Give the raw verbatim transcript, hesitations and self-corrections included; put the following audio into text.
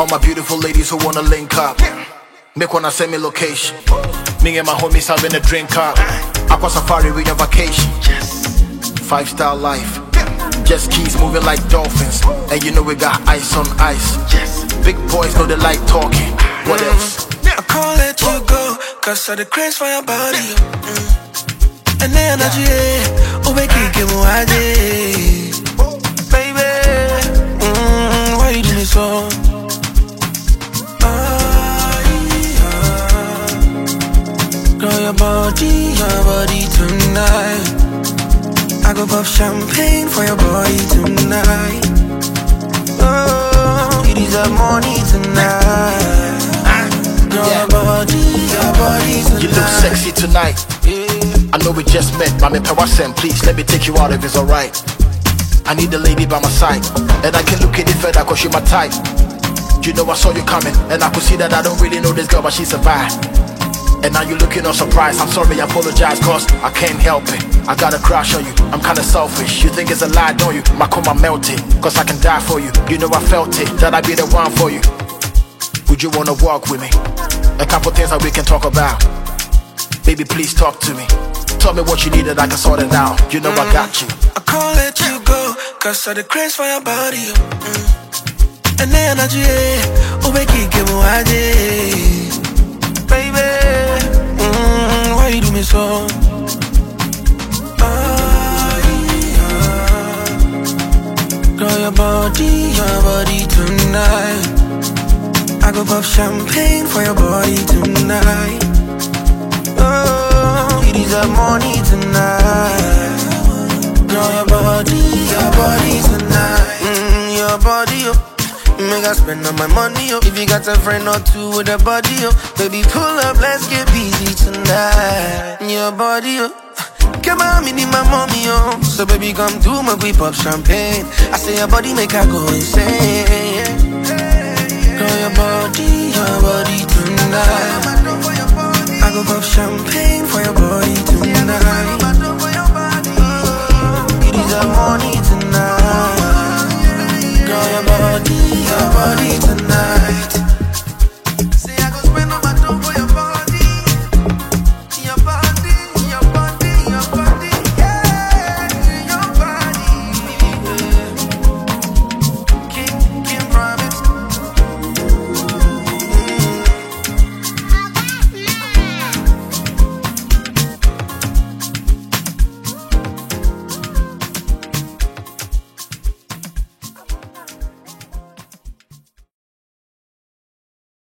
All my beautiful ladies who wanna link up, make wanna send me location. Me and my homies having a drink up. Aqua safari, we on vacation. Five star life, just keys moving like dolphins. And you know we got ice on ice. Big boys know they like talking. What else? I can't let you go, cause of the craze for your body. mm. And the energy, oh, we can't give away. Baby, mm, why you do me so? Girl, your body, your body tonight. I go pop champagne for your body tonight. Oh, you deserve money tonight. Girl, your body, your body tonight. You look sexy tonight. Yeah. I know we just met, but I'm power send. Please let me take you out if it's alright. I need a lady by my side, and I can look at it further cause you're my type. You know I saw you coming, and I could see that I don't really know this girl, but she's a vibe. And now you're looking all surprised. I'm sorry, I apologize, cause I can't help it. I got a crush on you, I'm kinda selfish. You think it's a lie, don't you? My coma melted, cause I can die for you. You know I felt it, that I'd be the one for you. Would you wanna walk with me? A couple things that we can talk about. Baby, please talk to me. Tell me what you need and I can sort it out. You know mm. I got you. I can't let you go, cause of the craze for your body. mm. And the energy, oh, we can't give away. Baby, mm, why you do me so? Ah, yeah. Girl, your body, your body tonight. I go pop champagne for your body tonight. Oh, you deserve money tonight. Girl, your body, your body tonight. mm, Your body, oh. Make I spend all my money, yo. If you got a friend or two with a body, yo, baby, pull up, let's get busy tonight. Your body, yo. Come on, me need my mommy, yo. So baby, come do my whip up champagne. I say your body make her go insane. Girl, your body, your body tonight. I go pop champagne for your body tonight. You deserve money tonight. Girl, your body, your body tonight.